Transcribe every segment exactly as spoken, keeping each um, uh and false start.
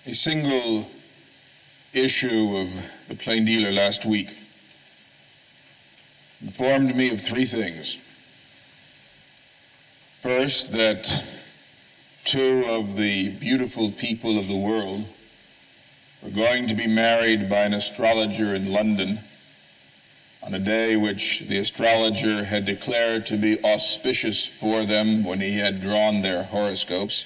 A single issue of the Plain Dealer last week informed me of three things. First, that two of the beautiful people of the world were going to be married by an astrologer in London on a day which the astrologer had declared to be auspicious for them when he had drawn their horoscopes.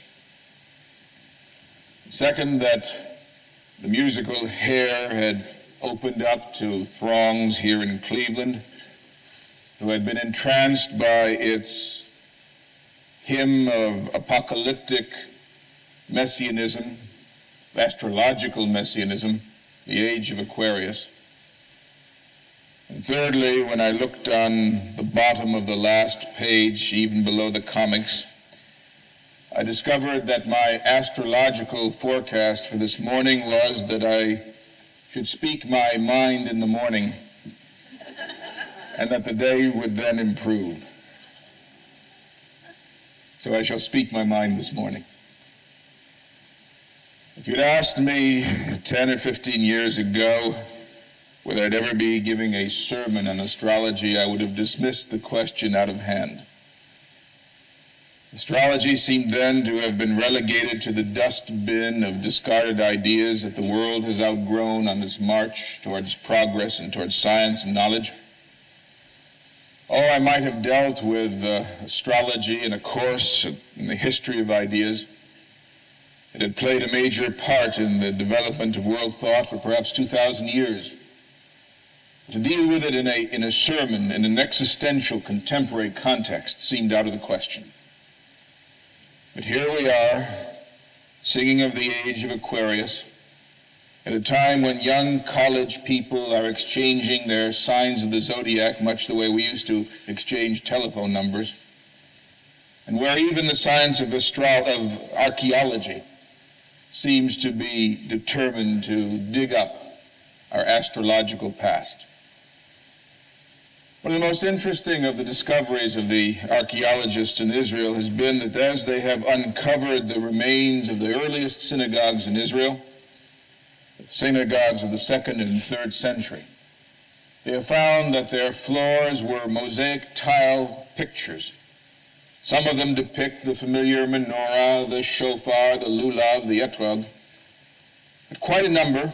Second, that the musical Hair had opened up to throngs here in Cleveland who had been entranced by its hymn of apocalyptic messianism, astrological messianism, the age of Aquarius. And thirdly, when I looked on the bottom of the last page, even below the comics, I discovered that my astrological forecast for this morning was that I should speak my mind in the morning and that the day would then improve. So I shall speak my mind this morning. If you'd asked me ten or fifteen years ago whether I'd ever be giving a sermon on astrology, I would have dismissed the question out of hand. Astrology seemed then to have been relegated to the dustbin of discarded ideas that the world has outgrown on its march towards progress and towards science and knowledge. Oh, I might have dealt with uh, astrology in a course in the history of ideas. It had played a major part in the development of world thought for perhaps two thousand years. To deal with it in a, in a sermon, in an existential, contemporary context, seemed out of the question. But here we are, singing of the age of Aquarius, at a time when young college people are exchanging their signs of the zodiac much the way we used to exchange telephone numbers, and where even the science of, astro- of archaeology seems to be determined to dig up our astrological past. One of the most interesting of the discoveries of the archaeologists in Israel has been that as they have uncovered the remains of the earliest synagogues in Israel, synagogues of the second and third century, they have found that their floors were mosaic tile pictures. Some of them depict the familiar menorah, the shofar, the lulav, the etrog, but quite a number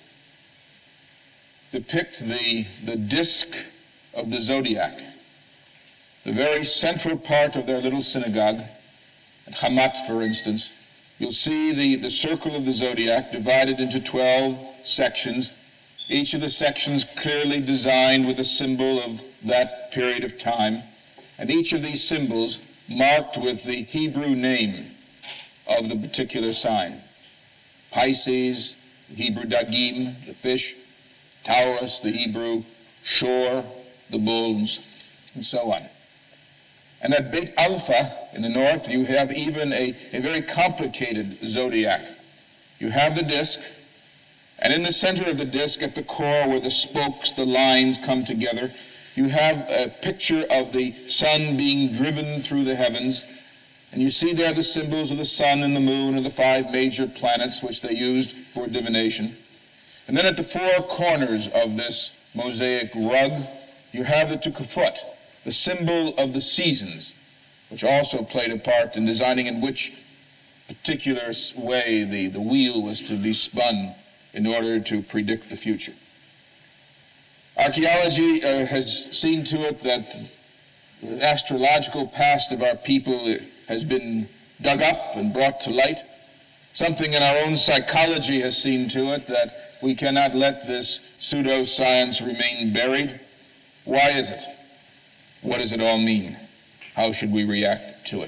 depict the, the disc of the zodiac, the very central part of their little synagogue. At Hamat, for instance, you'll see the, the circle of the zodiac divided into twelve sections, each of the sections clearly designed with a symbol of that period of time, and each of these symbols marked with the Hebrew name of the particular sign. Pisces, the Hebrew Dagim, the fish; Taurus, the Hebrew Shor, the bulls, and so on. And at Beit Alpha in the north, you have even a, a very complicated zodiac. You have the disk, and in the center of the disk, at the core where the spokes, the lines come together, you have a picture of the sun being driven through the heavens, and you see there the symbols of the sun and the moon and the five major planets which they used for divination. And then at the four corners of this mosaic rug, you have the Tukafut, the symbol of the seasons, which also played a part in designing in which particular way the, the wheel was to be spun in order to predict the future. Archaeology uh, has seen to it that the astrological past of our people has been dug up and brought to light. Something in our own psychology has seen to it that we cannot let this pseudoscience remain buried. Why is it? What does it all mean? How should we react to it?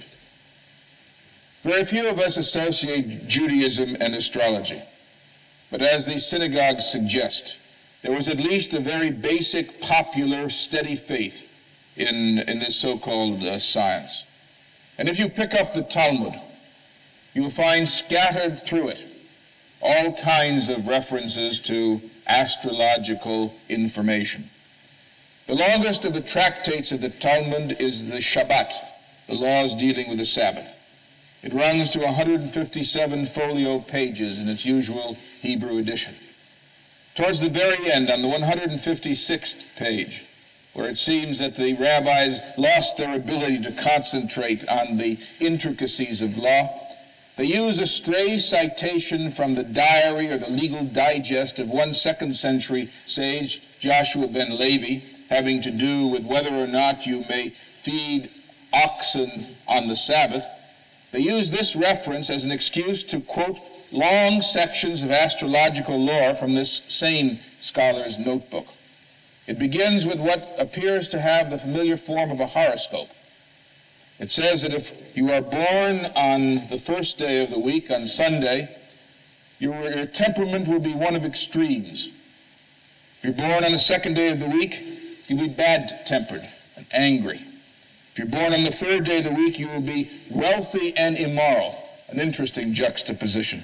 Very few of us associate Judaism and astrology, but as the synagogues suggest, there was at least a very basic, popular, steady faith in, in this so-called uh, science. And if you pick up the Talmud, you will find scattered through it all kinds of references to astrological information. The longest of the tractates of the Talmud is the Shabbat, the laws dealing with the Sabbath. It runs to one hundred fifty-seven folio pages in its usual Hebrew edition. Towards the very end, on the one hundred fifty-sixth page, where it seems that the rabbis lost their ability to concentrate on the intricacies of law, they use a stray citation from the diary or the legal digest of one second century sage, Joshua ben Levi, having to do with whether or not you may feed oxen on the Sabbath. They use this reference as an excuse to quote long sections of astrological lore from this same scholar's notebook. It begins with what appears to have the familiar form of a horoscope. It says that if you are born on the first day of the week, on Sunday, your, your temperament will be one of extremes. If you're born on the second day of the week, you'll be bad-tempered and angry. If you're born on the third day of the week, you will be wealthy and immoral, an interesting juxtaposition.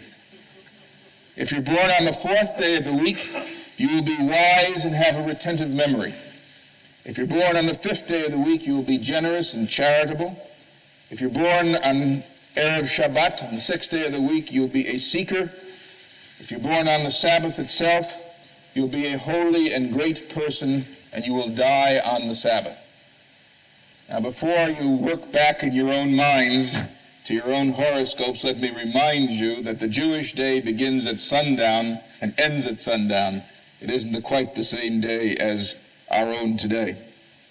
If you're born on the fourth day of the week, you will be wise and have a retentive memory. If you're born on the fifth day of the week, you will be generous and charitable. If you're born on Erev Shabbat, on the sixth day of the week, you'll be a seeker. If you're born on the Sabbath itself, you'll be a holy and great person, and you will die on the Sabbath. Now, before you work back in your own minds to your own horoscopes, let me remind you that the Jewish day begins at sundown and ends at sundown. It isn't quite the same day as our own today.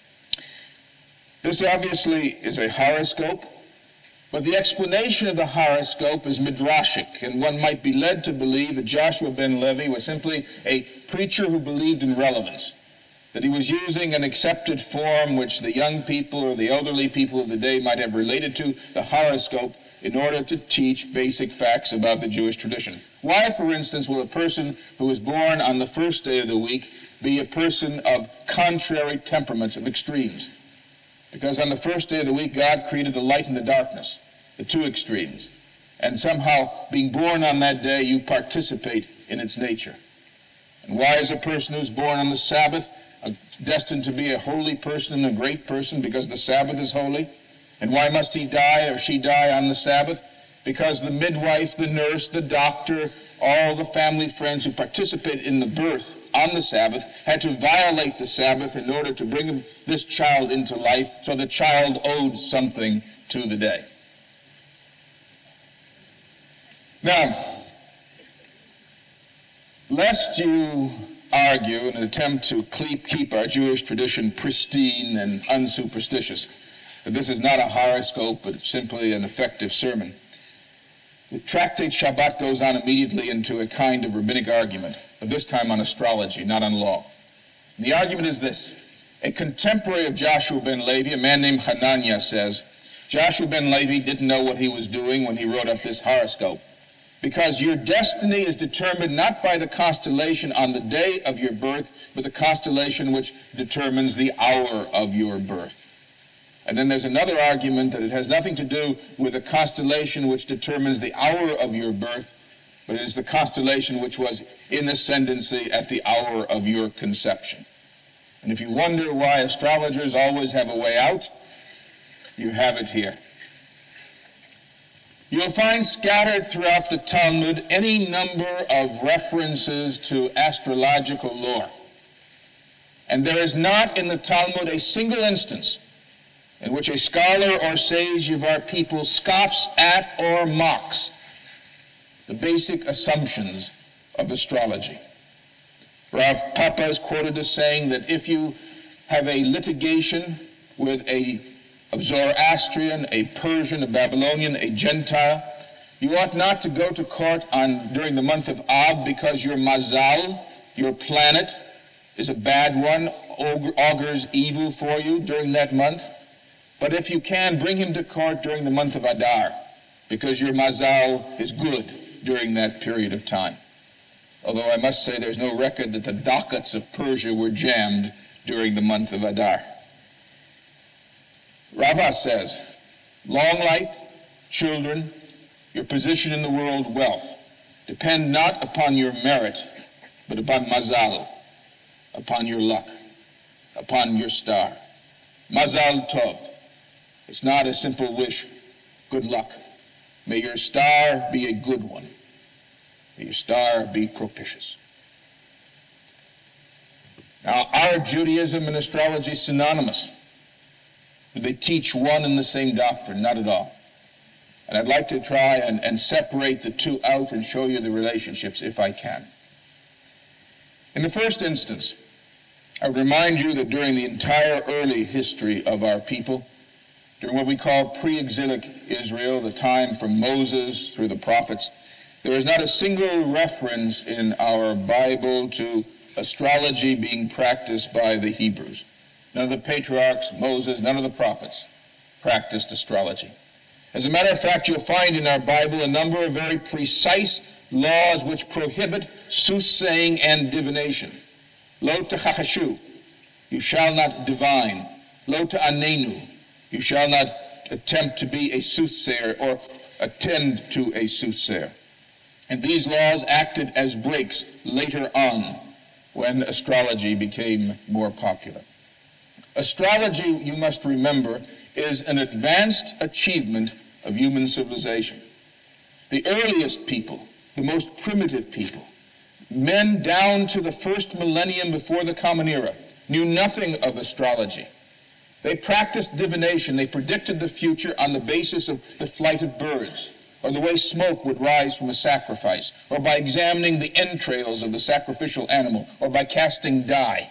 This obviously is a horoscope, but the explanation of the horoscope is midrashic, and one might be led to believe that Joshua ben Levi was simply a preacher who believed in relevance, that he was using an accepted form which the young people or the elderly people of the day might have related to, the horoscope, in order to teach basic facts about the Jewish tradition. Why, for instance, will a person who is born on the first day of the week be a person of contrary temperaments, of extremes? Because on the first day of the week, God created the light and the darkness, the two extremes. And somehow, being born on that day, you participate in its nature. And why is a person who's born on the Sabbath destined to be a holy person and a great person? Because the Sabbath is holy. And why must he die or she die on the Sabbath? Because the midwife, the nurse, the doctor, all the family friends who participated in the birth on the Sabbath had to violate the Sabbath in order to bring this child into life, so the child owed something to the day. Now, lest you argue in an attempt to keep our Jewish tradition pristine and unsuperstitious, that this is not a horoscope, but simply an effective sermon, the Tractate Shabbat goes on immediately into a kind of rabbinic argument, but this time on astrology, not on law. And the argument is this. A contemporary of Joshua ben Levi, a man named Hananiah, says, Joshua ben Levi didn't know what he was doing when he wrote up this horoscope, because your destiny is determined not by the constellation on the day of your birth, but the constellation which determines the hour of your birth. And then there's another argument that it has nothing to do with the constellation which determines the hour of your birth, but it is the constellation which was in ascendancy at the hour of your conception. And if you wonder why astrologers always have a way out, you have it here. You'll find scattered throughout the Talmud any number of references to astrological lore. And there is not in the Talmud a single instance in which a scholar or sage of our people scoffs at or mocks the basic assumptions of astrology. Rav Papa is quoted as saying that if you have a litigation with a, a Zoroastrian, a Persian, a Babylonian, a Gentile, you ought not to go to court on during the month of Ab, because your mazal, your planet, is a bad one, augurs evil for you during that month. But if you can, bring him to court during the month of Adar, because your mazal is good during that period of time. Although I must say there's no record that the dockets of Persia were jammed during the month of Adar. Rava says, long life, children, your position in the world, wealth, depend not upon your merit, but upon mazal, upon your luck, upon your star. Mazal tov. It's not a simple wish, good luck. May your star be a good one. May your star be propitious. Now, are Judaism and astrology synonymous? Do they teach one and the same doctrine? Not at all. And I'd like to try and, and separate the two out and show you the relationships if I can. In the first instance, I would remind you that during the entire early history of our people, during what we call pre-exilic Israel, the time from Moses through the prophets, there is not a single reference in our Bible to astrology being practiced by the Hebrews. None of the patriarchs, Moses, none of the prophets practiced astrology. As a matter of fact, you'll find in our Bible a number of very precise laws which prohibit soothsaying and divination. Lo techachashu, you shall not divine. Lo ta'anenu, you shall not attempt to be a soothsayer or attend to a soothsayer. And these laws acted as brakes later on when astrology became more popular. Astrology, you must remember, is an advanced achievement of human civilization. The earliest people, the most primitive people, men down to the first millennium before the Common Era, knew nothing of astrology. They practiced divination. They predicted the future on the basis of the flight of birds, or the way smoke would rise from a sacrifice, or by examining the entrails of the sacrificial animal, or by casting dye.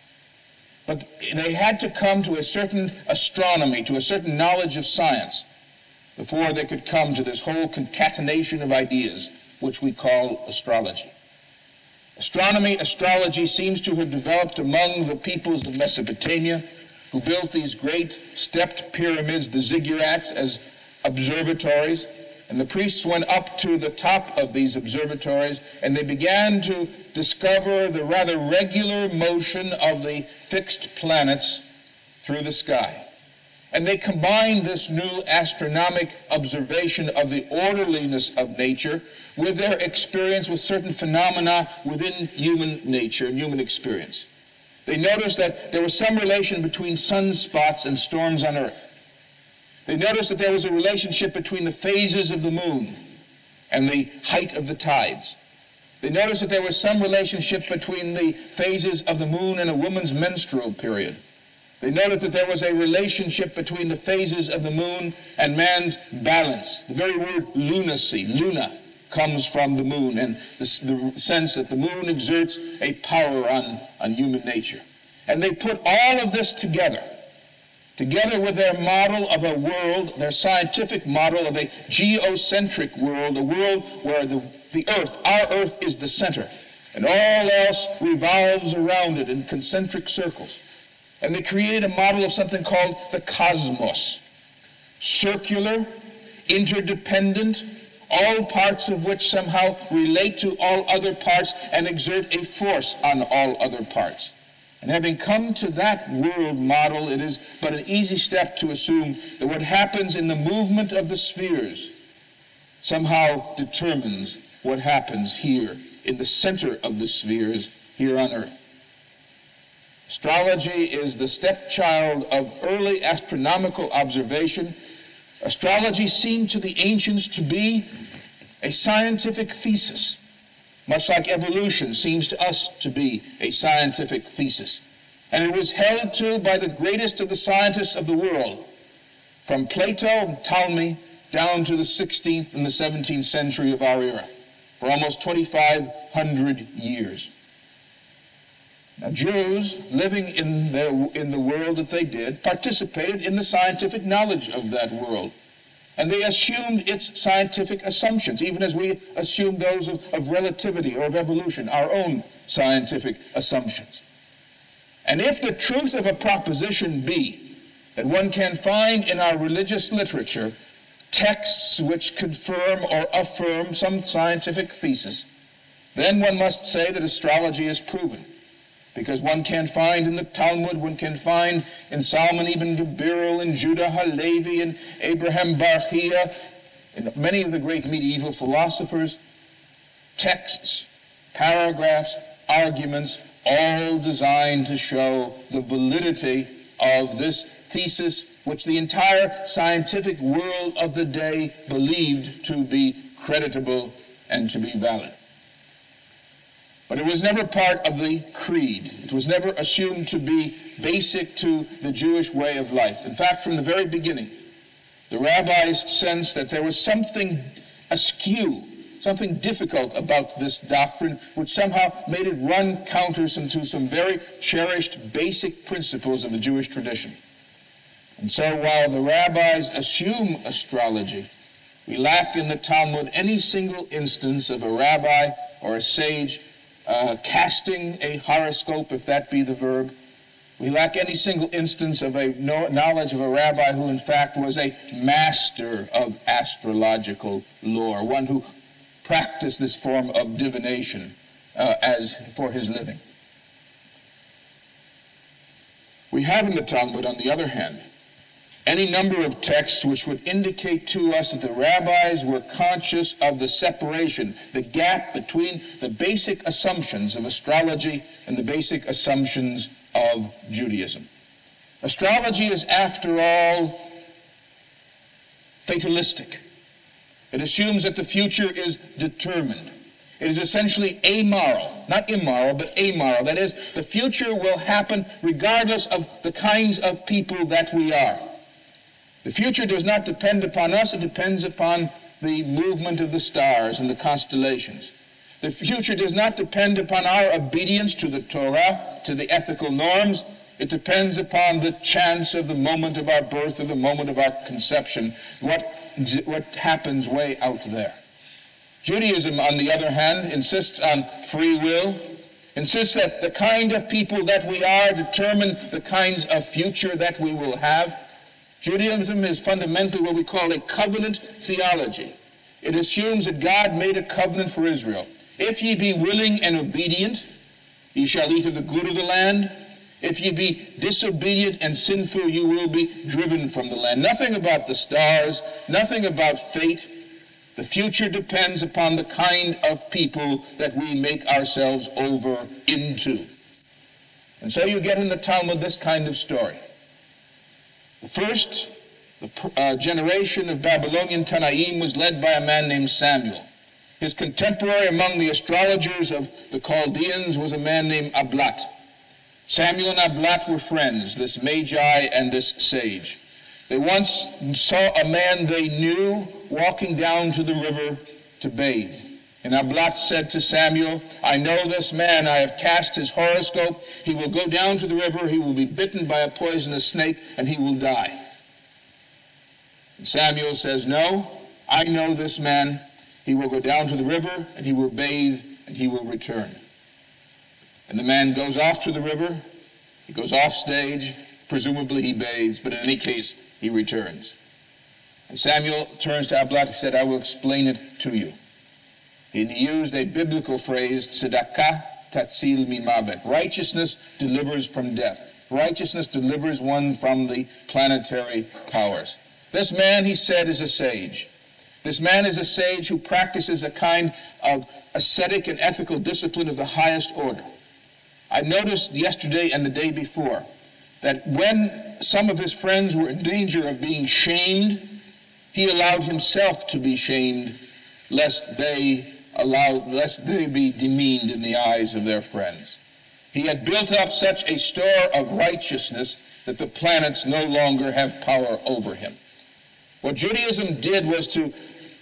But they had to come to a certain astronomy, to a certain knowledge of science, before they could come to this whole concatenation of ideas, which we call astrology. Astronomy, astrology seems to have developed among the peoples of Mesopotamia, who built these great stepped pyramids, the ziggurats, as observatories. And the priests went up to the top of these observatories, and they began to discover the rather regular motion of the fixed planets through the sky. And they combined this new astronomic observation of the orderliness of nature with their experience with certain phenomena within human nature and human experience. They noticed that there was some relation between sunspots and storms on Earth. They noticed that there was a relationship between the phases of the moon and the height of the tides. They noticed that there was some relationship between the phases of the moon and a woman's menstrual period. They noted that there was a relationship between the phases of the moon and man's balance. The very word lunacy, luna, comes from the moon, and the, the sense that the moon exerts a power on, on human nature. And they put all of this together, together with their model of a world, their scientific model of a geocentric world, a world where the, the earth, our earth, is the center, and all else revolves around it in concentric circles. And they created a model of something called the cosmos, circular, interdependent, all parts of which somehow relate to all other parts and exert a force on all other parts. And having come to that world model, it is but an easy step to assume that what happens in the movement of the spheres somehow determines what happens here in the center of the spheres here on Earth. Astrology is the stepchild of early astronomical observation. Astrology seemed to the ancients to be a scientific thesis, much like evolution seems to us to be a scientific thesis. And it was held to by the greatest of the scientists of the world, from Plato and Ptolemy down to the sixteenth and the seventeenth century of our era, for almost twenty-five hundred years. Now, Jews living in, their, in the world that they did participated in the scientific knowledge of that world. And they assumed its scientific assumptions, even as we assume those of, of relativity or of evolution, our own scientific assumptions. And if the truth of a proposition be that one can find in our religious literature texts which confirm or affirm some scientific thesis, then one must say that astrology is proven. Because one can find in the Talmud, one can find in Solomon ibn Gabirol, in Judah Halevi, and Abraham Barchia, and many of the great medieval philosophers, texts, paragraphs, arguments, all designed to show the validity of this thesis which the entire scientific world of the day believed to be creditable and to be valid. But it was never part of the creed. It was never assumed to be basic to the Jewish way of life. In fact, from the very beginning, the rabbis sensed that there was something askew, something difficult about this doctrine, which somehow made it run counter to some very cherished basic principles of the Jewish tradition. And so while the rabbis assume astrology, we lack in the Talmud any single instance of a rabbi or a sage uh, casting a horoscope, if that be the verb. We lack any single instance of a knowledge of a rabbi who in fact was a master of astrological lore, one who practiced this form of divination uh, as for his living. We have in the Talmud, on the other hand, any number of texts which would indicate to us that the rabbis were conscious of the separation, the gap between the basic assumptions of astrology and the basic assumptions of Judaism. Astrology is, after all, fatalistic. It assumes that the future is determined. It is essentially amoral, not immoral, but amoral. That is, the future will happen regardless of the kinds of people that we are. The future does not depend upon us, it depends upon the movement of the stars and the constellations. The future does not depend upon our obedience to the Torah, to the ethical norms. It depends upon the chance of the moment of our birth or the moment of our conception, what, what happens way out there. Judaism, on the other hand, insists on free will, insists that the kind of people that we are determine the kinds of future that we will have. Judaism is fundamentally what we call a covenant theology. It assumes that God made a covenant for Israel. If ye be willing and obedient, ye shall eat of the good of the land. If ye be disobedient and sinful, you will be driven from the land. Nothing about the stars, nothing about fate. The future depends upon the kind of people that we make ourselves over into. And so you get in the Talmud this kind of story. The first the, uh, generation of Babylonian Tanaim was led by a man named Samuel. His contemporary among the astrologers of the Chaldeans was a man named Ablat. Samuel and Ablat were friends, this magi and this sage. They once saw a man they knew walking down to the river to bathe. And Ablat said to Samuel, I know this man, I have cast his horoscope. He will go down to the river, he will be bitten by a poisonous snake, and he will die. And Samuel says, no, I know this man. He will go down to the river, and he will bathe, and he will return. And the man goes off to the river, he goes off stage, presumably he bathes, but in any case, he returns. And Samuel turns to Ablat and said, I will explain it to you. He used a biblical phrase, tzedakah tatzil mimavet. Righteousness delivers from death. Righteousness delivers one from the planetary powers. This man, he said, is a sage. This man is a sage who practices a kind of ascetic and ethical discipline of the highest order. I noticed yesterday and the day before that when some of his friends were in danger of being shamed, he allowed himself to be shamed, lest they allow, lest they be demeaned in the eyes of their friends. He had built up such a store of righteousness that the planets no longer have power over him. What Judaism did was to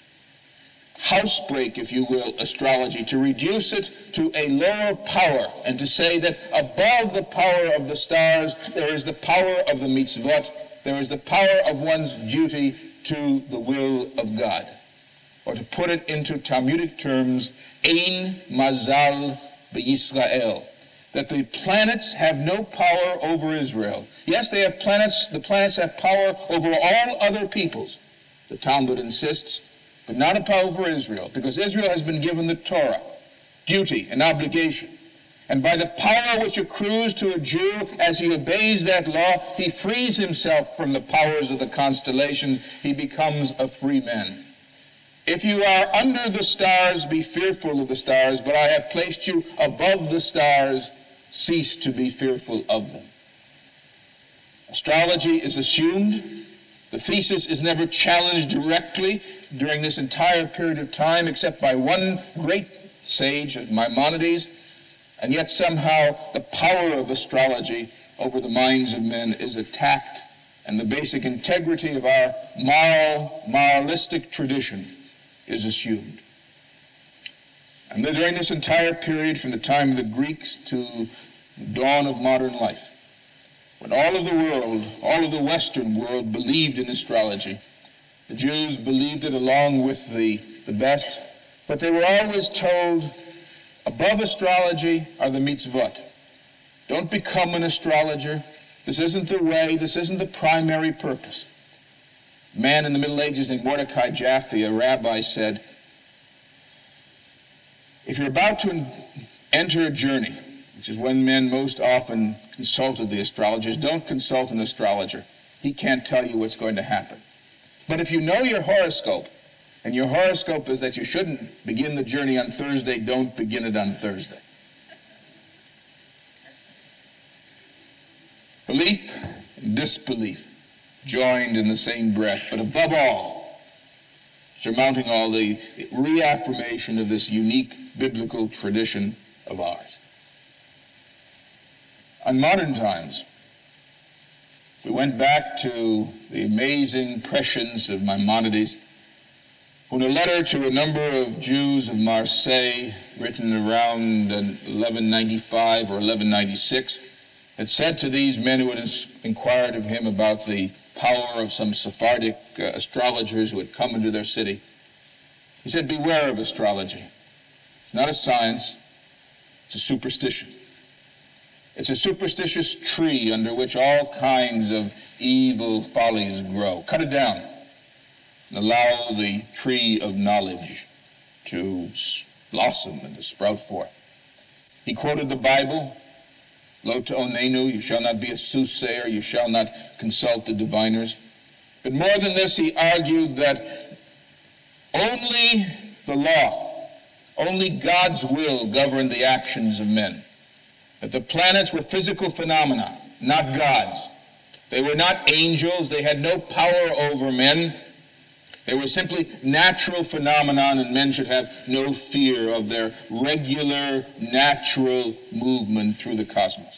housebreak, if you will, astrology, to reduce it to a lower power, and to say that above the power of the stars, there is the power of the mitzvot, there is the power of one's duty to the will of God. Or to put it into Talmudic terms, Ein Mazal B'Yisrael, that the planets have no power over Israel. Yes, they have planets, the planets have power over all other peoples, the Talmud insists, but not a power over Israel, because Israel has been given the Torah, duty and obligation. And by the power which accrues to a Jew as he obeys that law, he frees himself from the powers of the constellations. He becomes a free man. If you are under the stars, be fearful of the stars, but I have placed you above the stars, cease to be fearful of them. Astrology is assumed. The thesis is never challenged directly during this entire period of time except by one great sage, Maimonides, and yet somehow the power of astrology over the minds of men is attacked, and the basic integrity of our moral, moralistic tradition is assumed. And then during this entire period, from the time of the Greeks to the dawn of modern life, when all of the world, all of the Western world believed in astrology, the Jews believed it along with the, the best, but they were always told, above astrology are the mitzvot. Don't become an astrologer. This isn't the way, this isn't the primary purpose. A man in the Middle Ages named Mordecai Jaffe, a rabbi, said, if you're about to enter a journey, which is when men most often consulted the astrologers, don't consult an astrologer. He can't tell you what's going to happen. But if you know your horoscope, and your horoscope is that you shouldn't begin the journey on Thursday, don't begin it on Thursday. Belief and disbelief joined in the same breath, but above all, surmounting all, the reaffirmation of this unique biblical tradition of ours. On modern times, we went back to the amazing prescience of Maimonides, who in a letter to a number of Jews of Marseille, written around eleven ninety-five or eleven ninety-six, had said to these men who had inquired of him about the power of some Sephardic uh, astrologers who had come into their city, he said, beware of astrology. It's not a science, it's a superstition. It's a superstitious tree under which all kinds of evil follies grow. Cut it down and allow the tree of knowledge to blossom and to sprout forth. He quoted the Bible, Lo te'onenu, you shall not be a soothsayer, you shall not consult the diviners. But more than this, he argued that only the law, only God's will governed the actions of men. That the planets were physical phenomena, not gods. They were not angels. They had no power over men. They were simply natural phenomenon, and men should have no fear of their regular, natural movement through the cosmos.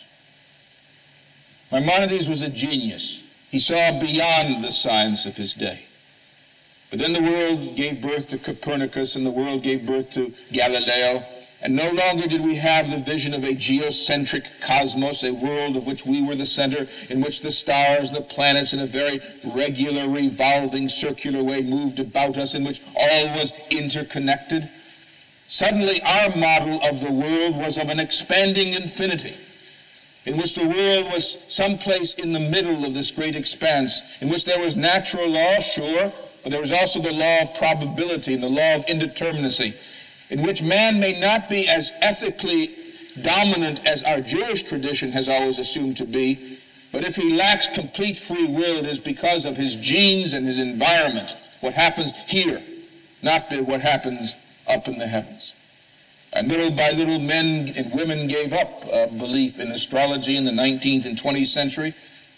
Maimonides was a genius. He saw beyond the science of his day. But then the world gave birth to Copernicus, and the world gave birth to Galileo, and no longer did we have the vision of a geocentric cosmos, a world of which we were the center, in which the stars and the planets in a very regular, revolving, circular way moved about us, in which all was interconnected. Suddenly our model of the world was of an expanding infinity, in which the world was someplace in the middle of this great expanse, in which there was natural law, sure, but there was also the law of probability and the law of indeterminacy, in which man may not be as ethically dominant as our Jewish tradition has always assumed to be, but if he lacks complete free will, it is because of his genes and his environment, what happens here, not what happens up in the heavens. And little by little, men and women gave up uh, belief in astrology in the nineteenth and twentieth century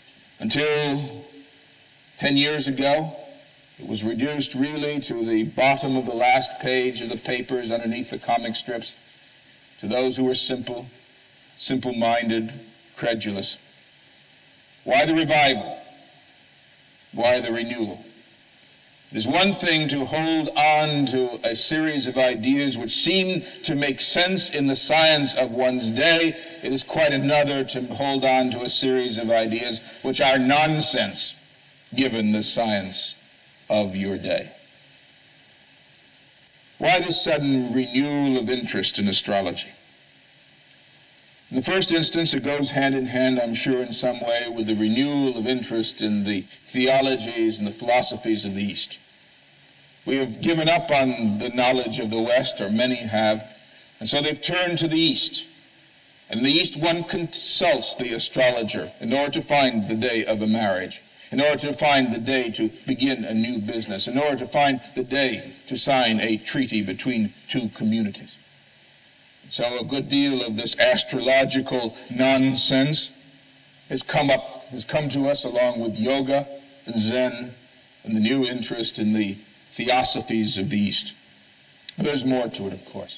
until ten years ago. It was reduced really to the bottom of the last page of the papers underneath the comic strips, to those who were simple, simple-minded, credulous. Why the revival? Why the renewal? It is one thing to hold on to a series of ideas which seem to make sense in the science of one's day. It is quite another to hold on to a series of ideas which are nonsense, given the science of your day. Why this sudden renewal of interest in astrology? In the first instance, it goes hand in hand, I'm sure, in some way with the renewal of interest in the theologies and the philosophies of the East. We have given up on the knowledge of the West, or many have, and so they've turned to the East. And in the East, one consults the astrologer in order to find the day of a marriage, in order to find the day to begin a new business, in order to find the day to sign a treaty between two communities. So a good deal of this astrological nonsense has come up, has come to us along with yoga and Zen and the new interest in the theosophies of the East. There's more to it, of course.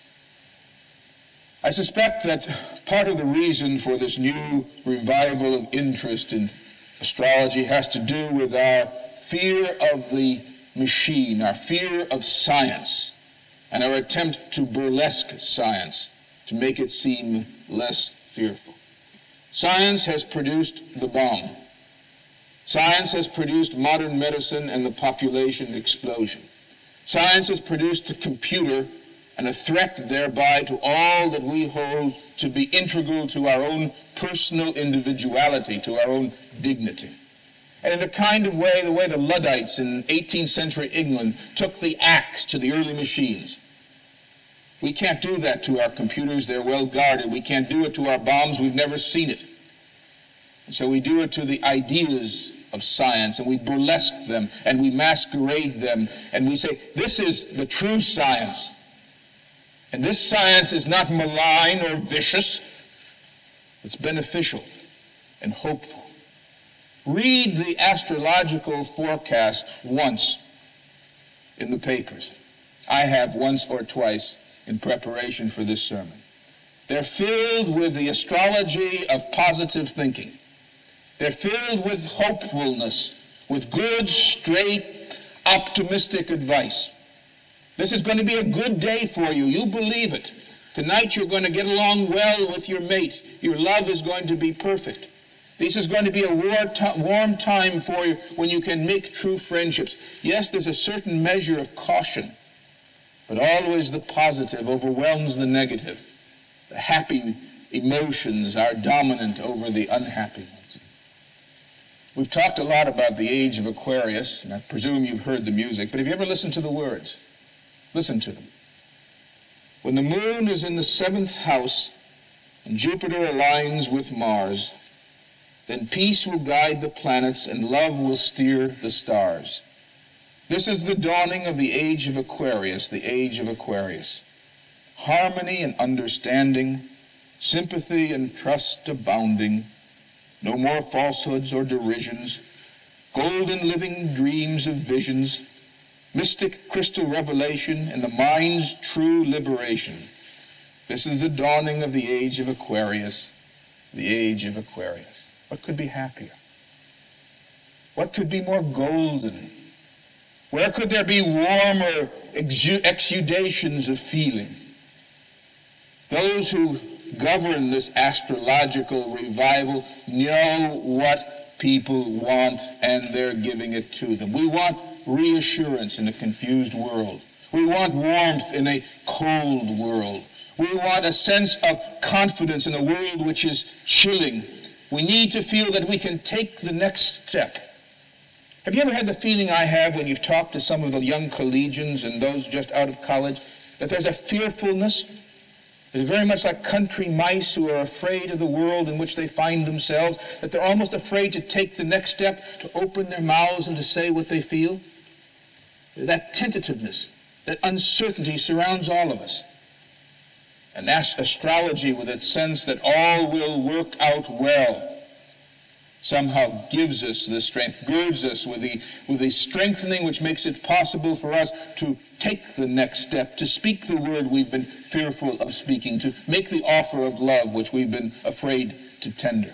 I suspect that part of the reason for this new revival of interest in astrology has to do with our fear of the machine, our fear of science, and our attempt to burlesque science to make it seem less fearful. Science has produced the bomb. Science has produced modern medicine and the population explosion. Science has produced the computer and a threat thereby to all that we hold to be integral to our own personal individuality, to our own dignity. And in a kind of way, the way the Luddites in eighteenth century England took the axe to the early machines. We can't do that to our computers. They're well guarded. We can't do it to our bombs. We've never seen it. And so we do it to the ideas of science, and we burlesque them, and we masquerade them, and we say, this is the true science. And this science is not malign or vicious. It's beneficial and hopeful. Read the astrological forecast once in the papers. I have once or twice in preparation for this sermon. They're filled with the astrology of positive thinking. They're filled with hopefulness, with good, straight, optimistic advice. This is going to be a good day for you. You believe it. Tonight you're going to get along well with your mate. Your love is going to be perfect. This is going to be a war to- warm time for you when you can make true friendships. Yes, there's a certain measure of caution, but always the positive overwhelms the negative. The happy emotions are dominant over the unhappy ones. We've talked a lot about the age of Aquarius, and I presume you've heard the music, but have you ever listened to the words? Listen to them. When the moon is in the seventh house and Jupiter aligns with Mars, then peace will guide the planets and love will steer the stars. This is the dawning of the age of Aquarius, the age of Aquarius. Harmony and understanding, sympathy and trust abounding, no more falsehoods or derisions, golden living dreams of visions, mystic crystal revelation, and the mind's true liberation. This is the dawning of the age of Aquarius, the age of Aquarius. What could be happier? What could be more golden? Where could there be warmer exu- exudations of feeling? Those who govern this astrological revival know what people want, and they're giving it to them. We want reassurance in a confused world. We want warmth in a cold world. We want a sense of confidence in a world which is chilling. We need to feel that we can take the next step. Have you ever had the feeling I have when you've talked to some of the young collegians and those just out of college, that there's a fearfulness? They're very much like country mice who are afraid of the world in which they find themselves, that they're almost afraid to take the next step, to open their mouths and to say what they feel. That tentativeness, that uncertainty surrounds all of us. And that's astrology, with its sense that all will work out well, somehow gives us the strength, girds us with the, with the strengthening which makes it possible for us to take the next step, to speak the word we've been fearful of speaking, to make the offer of love which we've been afraid to tender.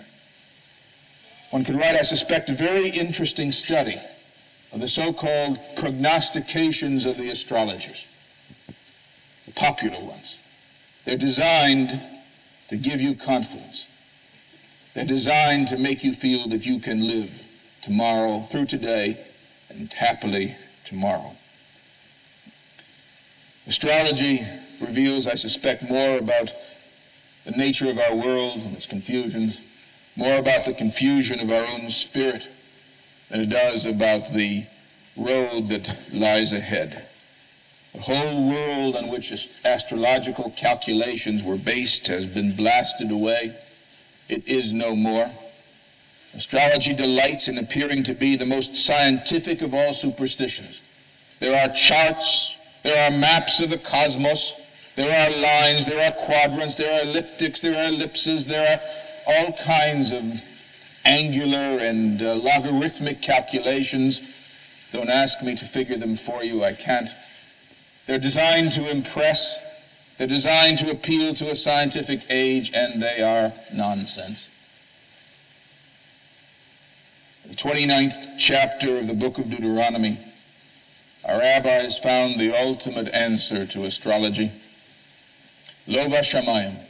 One could write, I suspect, a very interesting study of the so-called prognostications of the astrologers, the popular ones. They're designed to give you confidence. They're designed to make you feel that you can live tomorrow, through today, and happily tomorrow. Astrology reveals, I suspect, more about the nature of our world and its confusions, more about the confusion of our own spirit than it does about the road that lies ahead. The whole world on which astrological calculations were based has been blasted away. It is no more. Astrology delights in appearing to be the most scientific of all superstitions. There are charts, there are maps of the cosmos, there are lines, there are quadrants, there are elliptics, there are ellipses, there are all kinds of angular and uh, logarithmic calculations. Don't ask me to figure them for you. I can't. They're designed to impress. They're designed to appeal to a scientific age, and they are nonsense. The twenty-ninth chapter of the book of Deuteronomy, our rabbis found the ultimate answer to astrology. Lo v'shamayim.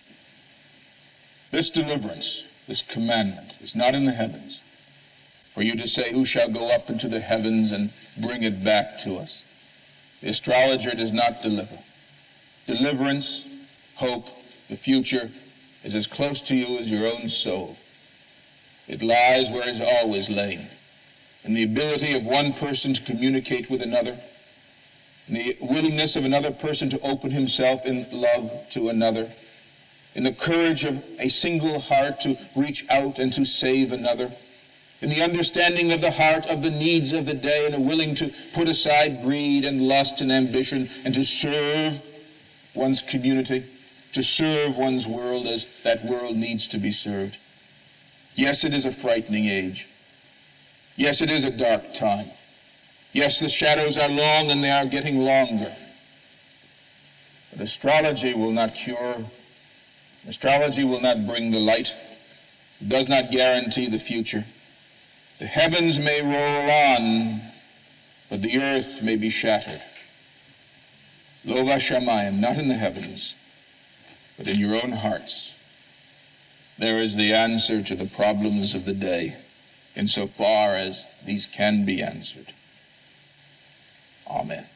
This deliverance, this commandment, is not in the heavens, for you to say, who shall go up into the heavens and bring it back to us? The astrologer does not deliver. Deliverance, hope, the future is as close to you as your own soul. It lies where it's always lain, in the ability of one person to communicate with another, in the willingness of another person to open himself in love to another, in the courage of a single heart to reach out and to save another, in the understanding of the heart of the needs of the day and a willing to put aside greed and lust and ambition and to serve one's community, to serve one's world as that world needs to be served. Yes, it is a frightening age. Yes, it is a dark time. Yes, the shadows are long and they are getting longer. But astrology will not cure. Astrology will not bring the light. It does not guarantee the future. The heavens may roll on, but the earth may be shattered. Lo v'shamayim, not in the heavens, but in your own hearts. There is the answer to the problems of the day, insofar as these can be answered. Amen.